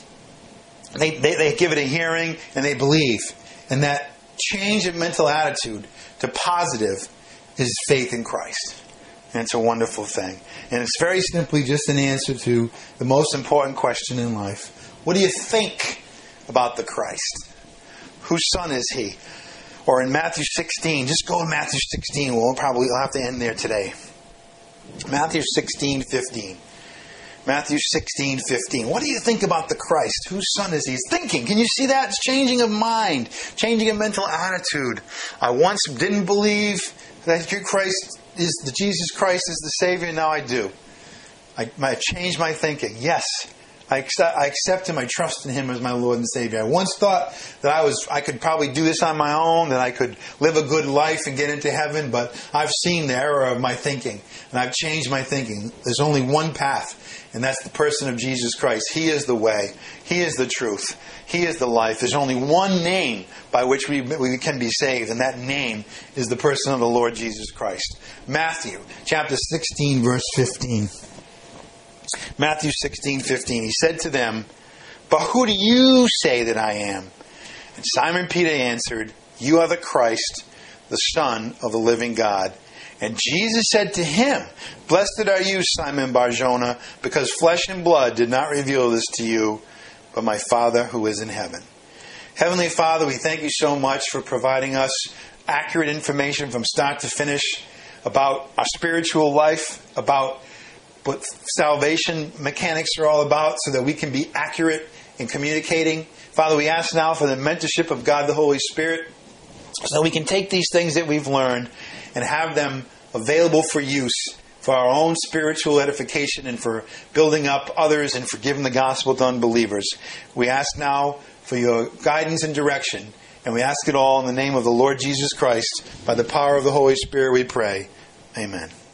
They, they, they give it a hearing and they believe. And that change of mental attitude to positive is faith in Christ. And it's a wonderful thing. And it's very simply just an answer to the most important question in life. What do you think about the Christ? Whose son is He? Or in Matthew sixteen, just go to Matthew sixteen. We'll probably we'll have to end there today. Matthew sixteen fifteen. Matthew sixteen fifteen. What do you think about the Christ? Whose son is He? He's thinking. Can you see that? It's changing of mind. Changing of mental attitude. I once didn't believe that Christ is the Jesus Christ is the Savior. Now I do. I, I changed my thinking. Yes. I accept, I accept Him. I trust in Him as my Lord and Savior. I once thought that I was, I could probably do this on my own, that I could live a good life and get into heaven, but I've seen the error of my thinking, and I've changed my thinking. There's only one path, and that's the person of Jesus Christ. He is the way. He is the truth. He is the life. There's only one name by which we, we can be saved, and that name is the person of the Lord Jesus Christ. Matthew chapter sixteen, verse fifteen. Matthew sixteen fifteen. He said to them, "But who do you say that I am?" And Simon Peter answered, "You are the Christ, the Son of the living God." And Jesus said to him, "Blessed are you, Simon Bar-Jonah, because flesh and blood did not reveal this to you, but my Father who is in heaven." Heavenly Father, we thank You so much for providing us accurate information from start to finish about our spiritual life, about what salvation mechanics are all about, so that we can be accurate in communicating. Father, we ask now for the mentorship of God the Holy Spirit, so that we can take these things that we've learned and have them available for use, for our own spiritual edification and for building up others and for giving the gospel to unbelievers. We ask now for Your guidance and direction And we ask it all in the name of the Lord Jesus Christ. By the power of the Holy Spirit we pray. Amen.